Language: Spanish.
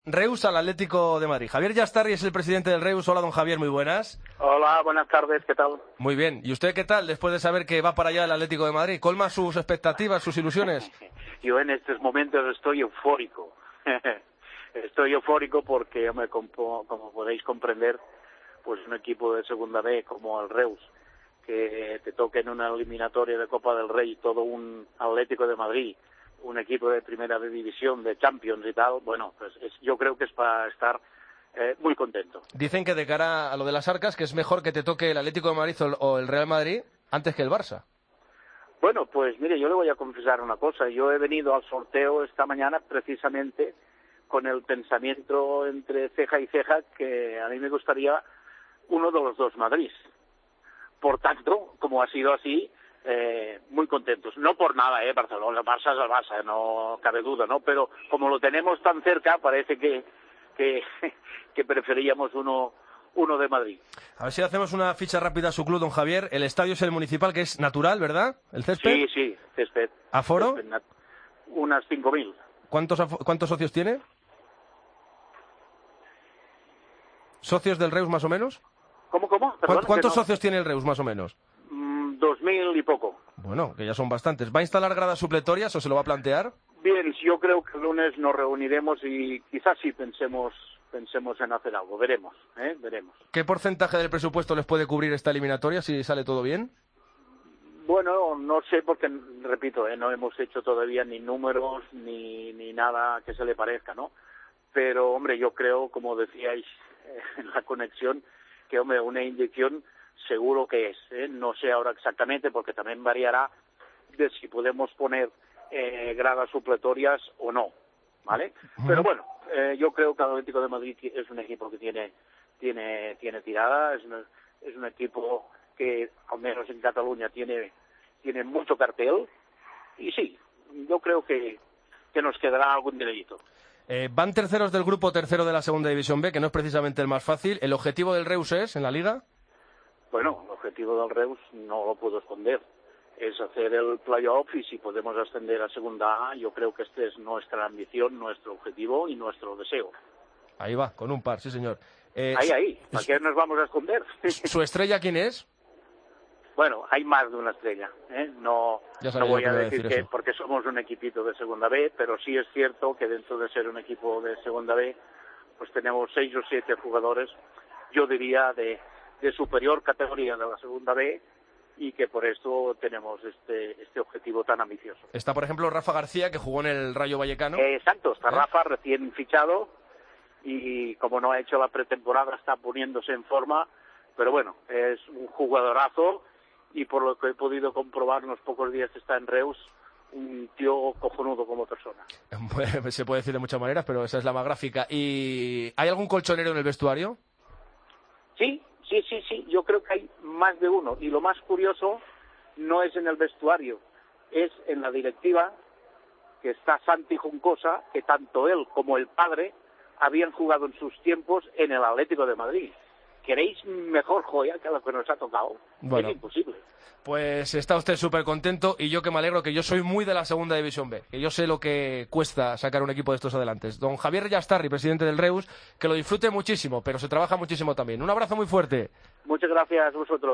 Reus al Atlético de Madrid. Javier Yastarri es el presidente del Reus. Hola, don Javier, muy buenas. Hola, buenas tardes, ¿qué tal? Muy bien. ¿Y usted qué tal después de saber que va para allá el Atlético de Madrid? ¿Colma sus expectativas, sus ilusiones? Yo en estos momentos estoy eufórico. Estoy eufórico porque, hombre, como podéis comprender, pues un equipo de Segunda B como el Reus, que te toque en una eliminatoria de Copa del Rey todo un Atlético de Madrid, un equipo de primera división, de Champions y tal, bueno, pues yo creo que es para estar muy contento. Dicen que de cara a lo de las arcas, que es mejor que te toque el Atlético de Madrid o el Real Madrid antes que el Barça. Bueno, pues mire, yo le voy a confesar una cosa. Yo he venido al sorteo esta mañana precisamente con el pensamiento entre ceja y ceja que a mí me gustaría uno de los dos Madrid. Por tanto, como ha sido así, muy contentos. No por nada, Barcelona, el Barça es el Barça, no cabe duda, ¿no? Pero como lo tenemos tan cerca, parece que preferíamos uno de Madrid. A ver si hacemos una ficha rápida a su club, don Javier. El estadio es el Municipal, que es natural, ¿verdad? ¿El césped? Sí, césped. ¿Aforo? Unas 5.000. ¿Cuántos socios tiene? ¿Socios del Reus, más o menos? ¿Cómo? Perdón, ¿Cuántos socios tiene el Reus, más o menos? 2.000 y poco. Bueno, que ya son bastantes. ¿Va a instalar gradas supletorias o se lo va a plantear? Bien, yo creo que el lunes nos reuniremos y quizás sí pensemos en hacer algo. Veremos. ¿Qué porcentaje del presupuesto les puede cubrir esta eliminatoria si sale todo bien? Bueno, no sé porque, repito, no hemos hecho todavía ni números ni nada que se le parezca, ¿no? Pero, hombre, yo creo, como decíais en la conexión, que, hombre, una inyección seguro que es, no sé ahora exactamente porque también variará de si podemos poner gradas supletorias o no, ¿vale? Pero bueno, yo creo que el Atlético de Madrid es un equipo que tiene tirada, es un equipo que al menos en Cataluña tiene mucho cartel y sí, yo creo que nos quedará algún dinerito. Van terceros del grupo, tercero de la Segunda División B, que no es precisamente el más fácil. ¿El objetivo del Reus es en la Liga? Bueno, el objetivo del Reus no lo puedo esconder. Es hacer el playoff y si podemos ascender a Segunda A, yo creo que esta es nuestra ambición, nuestro objetivo y nuestro deseo. Ahí va, con un par, sí señor. Ahí. ¿Para qué nos vamos a esconder? ¿Su estrella quién es? Bueno, hay más de una estrella. No voy a decir que porque somos un equipito de Segunda B, pero sí es cierto que dentro de ser un equipo de Segunda B, pues tenemos 6 o 7 jugadores, yo diría, de superior categoría de la Segunda B, y que por esto tenemos este objetivo tan ambicioso. Está, por ejemplo, Rafa García, que jugó en el Rayo Vallecano. Exacto, está Rafa recién fichado y como no ha hecho la pretemporada está poniéndose en forma, pero bueno, es un jugadorazo y por lo que he podido comprobar en los pocos días que está en Reus, un tío cojonudo como persona. Se puede decir de muchas maneras, pero esa es la más gráfica. ¿Y hay algún colchonero en el vestuario? Sí, yo creo que hay más de uno. Y lo más curioso no es en el vestuario, es en la directiva, que está Santi Juncosa, que tanto él como el padre habían jugado en sus tiempos en el Atlético de Madrid. ¿Queréis mejor joya que lo que nos ha tocado? Bueno, es imposible. Pues está usted súper contento y yo que me alegro, que yo soy muy de la Segunda División B, que yo sé lo que cuesta sacar un equipo de estos adelante. Don Javier Yastarri, presidente del Reus, que lo disfrute muchísimo, pero se trabaja muchísimo también. Un abrazo muy fuerte. Muchas gracias a vosotros.